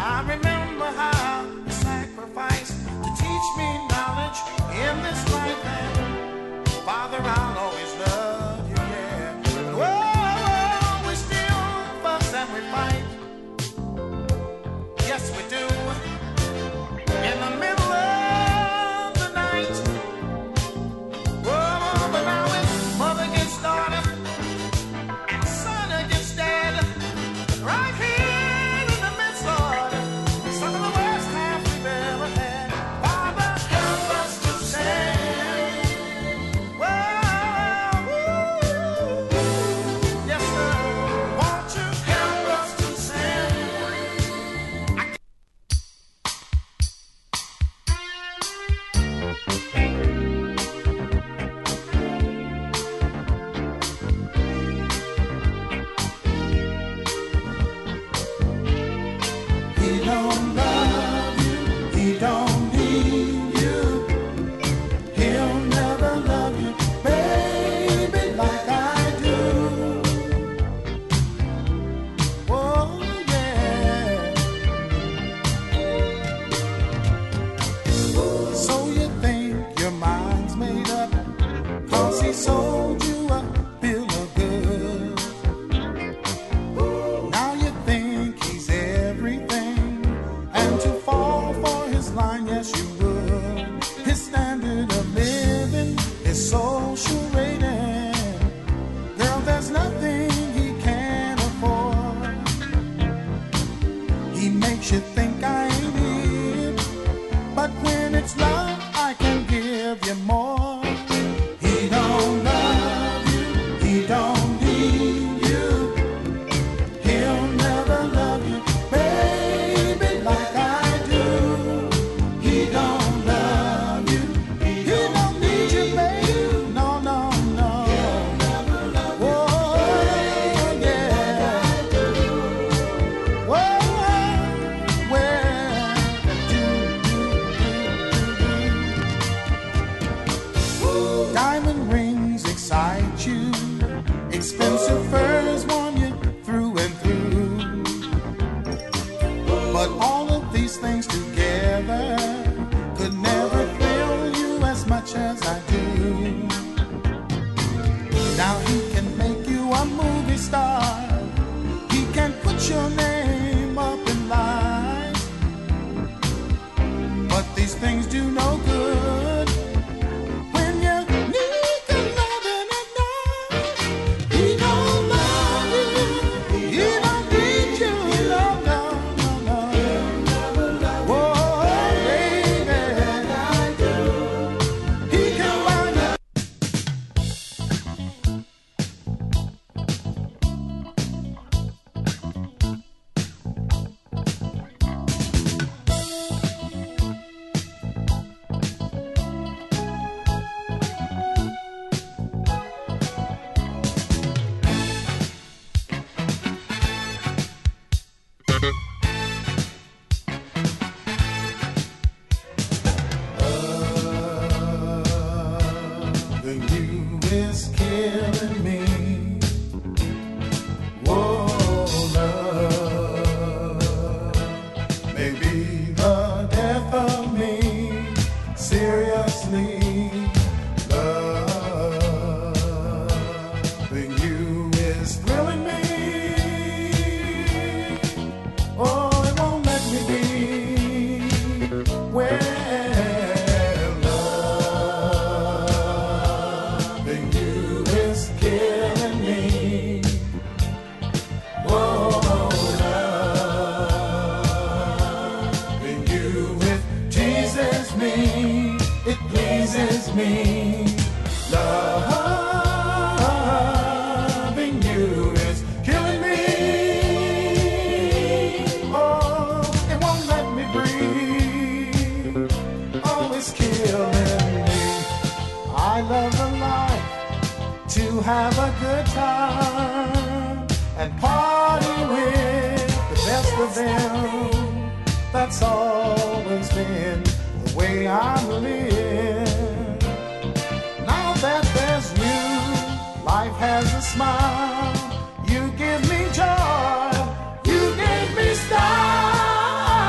I remember how you sacrificed to teach me knowledge in this life. And Father, I'll always love you, yeah. But whoa, we still fuss and we fight. Yes, we do. In the middle of the night. Whoa, but now it's mother gets daughter, son against dad, right here in the midst of some of the worst times we've ever had. Father, help us to stand. Whoa, yes sir, won't you help us to stand? He don't love you, he don't need you. He'll never love you, baby, like I do. Oh yeah. So you think your mind's made up, 'cause he sold you a bill of goods. Now you think he's everything, and to fall for his line, yes you would. His standard of living, his social rating, girl, there's nothing he can't afford. He makes you think I ain't it, but when it's love, I can give you more. He don't love you, he don't need you. He'll never love you, baby, like I do. He don't love you, he don't need you, baby. No, no, no. Oh, yeah. Whoa, where diamond rings excite you, expensive furs warm you through and through. But all of these things together could never thrill you as much as I do. Now he can make you a movie star, he can put your name up in lights, but these things do no good when you need the loving at night. He don't love you, he don't need you, no, no, no, no. Whoa, baby, he can buy you. Loving you is killing me. Whoa, love may be the death of me. Seriously, loving you is thrilling me. Oh, it won't let me be where loving you is killing me. Whoa, loving you, it teases me, it pleases me. Loving you is killing me. Oh, it won't let me breathe. Oh, it's killing me. I love the life, to have a good time and party with the best of them. That's always been the way I live. Now that there's you, life has a smile. You give me joy, you give me style.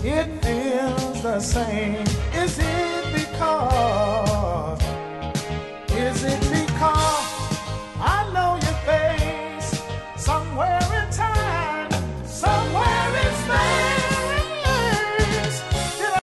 it feels the same. Is it because